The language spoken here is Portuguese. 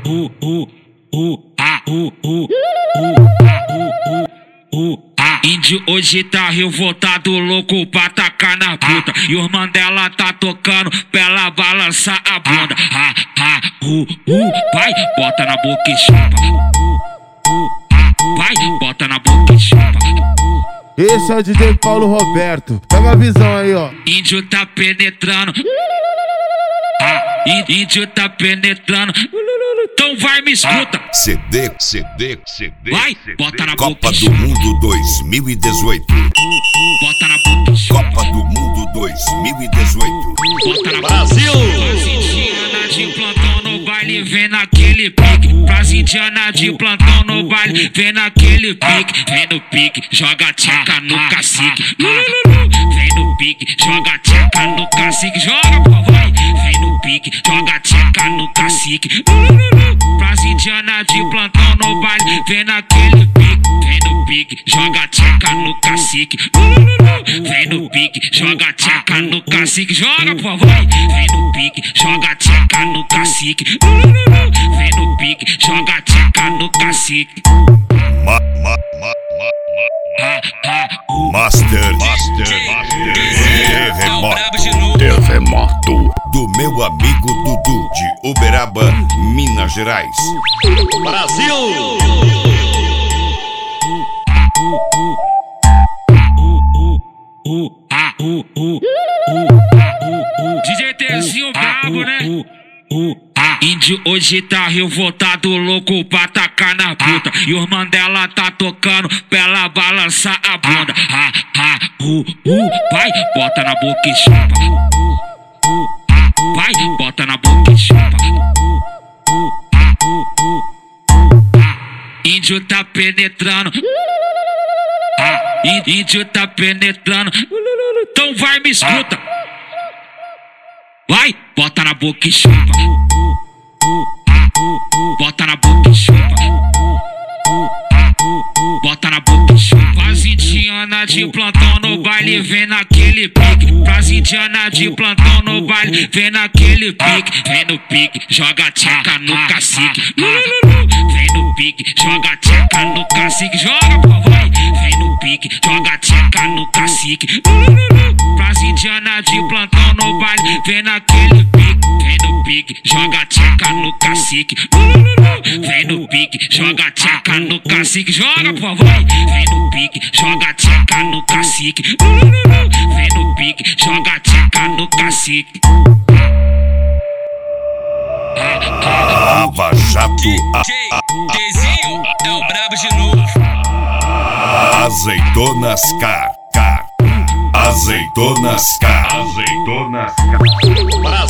Índio hoje tá revoltado, louco pra tacar na puta. E os Mandela tá tocando pra ela balançar a bunda. Vai, bota na boca e chupa. Vai, bota na boca e chupa. Esse é o DJ Paulo Roberto. Pega a visão aí, ó. Índio tá penetrando. Índio tá penetrando. Então vai, me escuta. CD. Vai, bota na Copa boca e do chupa. Mundo 2018. Bota na boca e chupa. Copa do Mundo 2018. Bota na Brasil! Pras indianas de plantão no baile, vem naquele pique. Pras indianas de plantão no baile, vem naquele pique. Vem no pique, joga tcheca no cacique. Vem no pique, joga tcheca no cacique. Joga, pô, vai. Vem no pique, joga tcheca no cacique. Pras indianas de plantão no baile, vem naquele pique. Vem no pique, joga tcheca no cacique. Vem no pique, joga tcheca no cacique. Joga, pô, vai. Vem no pique, joga tcheca no cacique. Vem no pique, joga tcheca no cacique. Master Terremoto do meu amigo Dudu de Uberaba, Minas Gerais. Brasil! DJ Tzinho brabo, né? Índio hoje tá revoltado, louco pra tacar na puta. E os Mandela tá tocando pra ela balançar a bunda. Vai, bota na boca e chupa. Vai, bota na boca e chupa. Índio tá penetrando. Índio tá penetrando. Então vai, me escuta. Vai, bota na boca e chupa. Bota na boca e chupa. Bota na boca e chupa. Pras indianas de plantão no baile, vem naquele pique. Pras indianas de plantão no baile, vem naquele pique. Vem no pique, joga tcheca no cacique. Vem no pique, joga tcheca no cacique. Joga, pô, vai. Vem no pique, joga tcheca no cacique. Pras indianas de plantão no baile, vem naquele pique. Vem no pique, joga tcheca no cacique. Vem no pique, joga tcheca no cacique. Joga, pô, vai. Vem no pique, joga tcheca no cacique. Vem no pique, joga tcheca no cacique. Lava Jato Tzinho é o brabo de novo. Azeitonas Car. Azeitonas Car. Brasil!